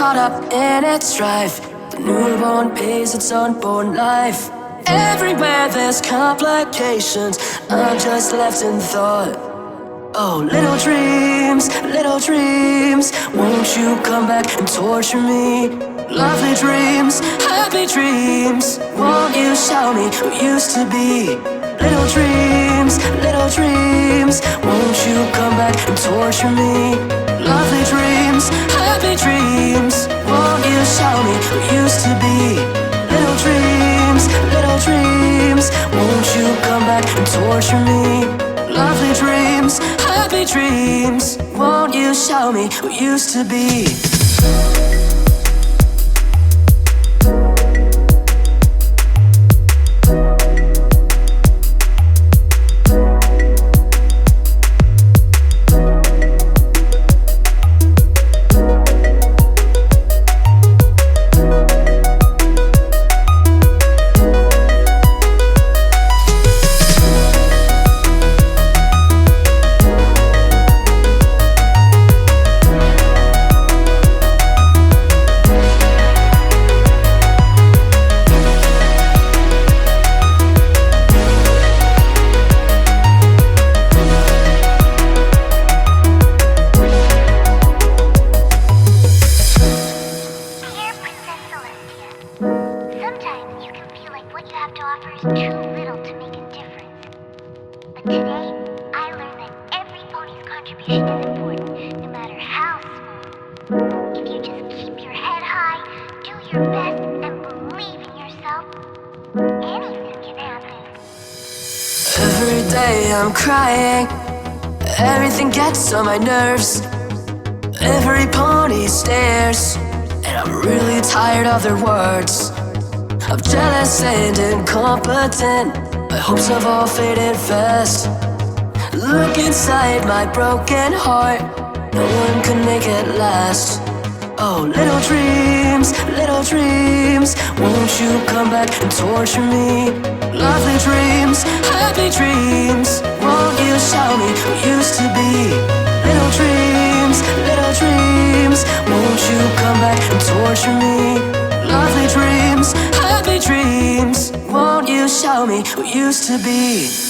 caught up in its strife. The newborn pays its unborn life. Everywhere there's complications, I'm just left in thought. Oh, little dreams, won't you come back and torture me? Lovely dreams, happy dreams, won't you show me who used to be? Little dreams, won't you come back and torture me? Lovely dreams, happy dreams, won't you show me who used to be? Little dreams, won't you come back and torture me? Lovely dreams, happy dreams, won't you show me who used to be? Sometimes you can feel like what you have to offer is too little to make a difference. But today, I learned that every pony's contribution is important, no matter how small. If you just keep your head high, do your best, and believe in yourself, anything can happen. Every day I'm crying, everything gets on my nerves. Every pony stares, and I'm really tired of their words. I'm jealous and incompetent, my hopes have all faded fast. Look inside my broken heart, no one can make it last. Oh, little dreams, won't you come back and torture me? Lovely dreams, happy dreams, won't you show me who used to be? Little dreams, won't you come back and torture me? Lovely dreams, happy dreams, won't you show me who used to be?